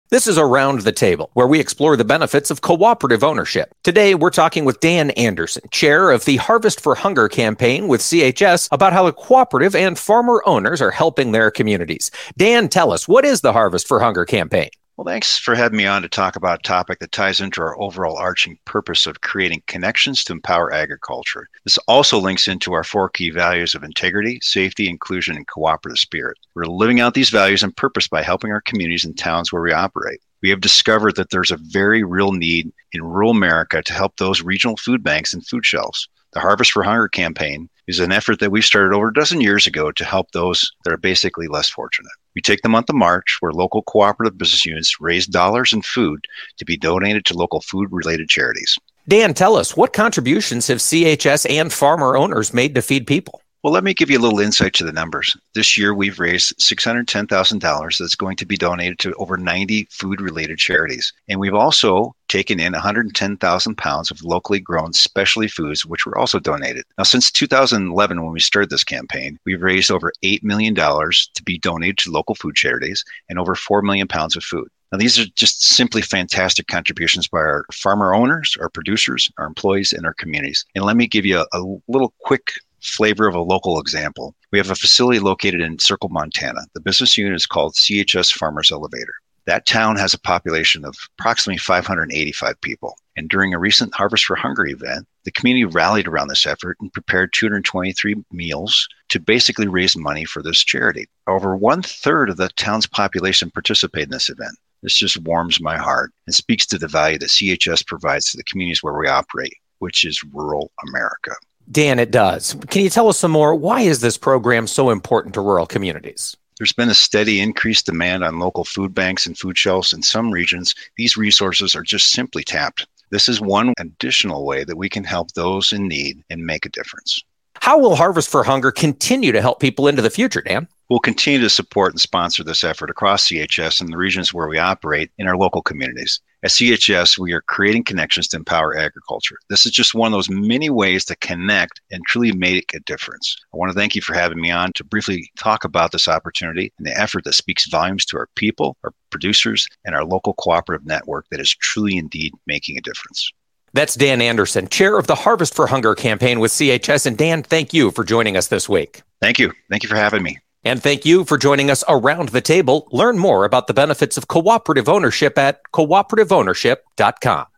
This is Around the Table, where we explore the benefits of cooperative ownership. Today, we're talking with Dan Anderson, chair of the Harvest for Hunger campaign with CHS, about how the cooperative and farmer owners are helping their communities. Dan, tell us, what is the Harvest for Hunger campaign? Well, thanks for having me on to talk about a topic that ties into our overall arching purpose of creating connections to empower agriculture. This also links into our 4 key values of integrity, safety, inclusion, and cooperative spirit. We're living out these values and purpose by helping our communities and towns where we operate. We have discovered that there's a very real need in rural America to help those regional food banks and food shelves. The Harvest for Hunger campaign is an effort that we started over a dozen years ago to help those that are basically less fortunate. We take the month of March, where local cooperative business units raise dollars and food to be donated to local food-related charities. Dan, tell us, what contributions have CHS and farmer owners made to feed people? Well, let me give you a little insight to the numbers. This year, we've raised $610,000 that's going to be donated to over 90 food-related charities. And we've also taken in 110,000 pounds of locally grown specialty foods, which were also donated. Now, since 2011, when we started this campaign, we've raised over $8 million to be donated to local food charities and over 4 million pounds of food. Now, these are just simply fantastic contributions by our farmer owners, our producers, our employees, and our communities. And let me give you a little quick flavor of a local example. We have a facility located in Circle, Montana. The business unit is called CHS Farmers Elevator. That town has a population of approximately 585 people. And during a recent Harvest for Hunger event, the community rallied around this effort and prepared 223 meals to basically raise money for this charity. Over 1/3 of the town's population participated in this event. This just warms my heart and speaks to the value that CHS provides to the communities where we operate, which is rural America. Dan, it does. Can you tell us some more? Why is this program so important to rural communities? There's been a steady increased demand on local food banks and food shelves in some regions. These resources are just simply tapped. This is one additional way that we can help those in need and make a difference. How will Harvest for Hunger continue to help people into the future, Dan? We'll continue to support and sponsor this effort across CHS and the regions where we operate in our local communities. At CHS, we are creating connections to empower agriculture. This is just one of those many ways to connect and truly make a difference. I want to thank you for having me on to briefly talk about this opportunity and the effort that speaks volumes to our people, our producers, and our local cooperative network that is truly indeed making a difference. That's Dan Anderson, chair of the Harvest for Hunger campaign with CHS. And Dan, thank you for joining us this week. Thank you. Thank you for having me. And thank you for joining us around the table. Learn more about the benefits of cooperative ownership at cooperativeownership.com.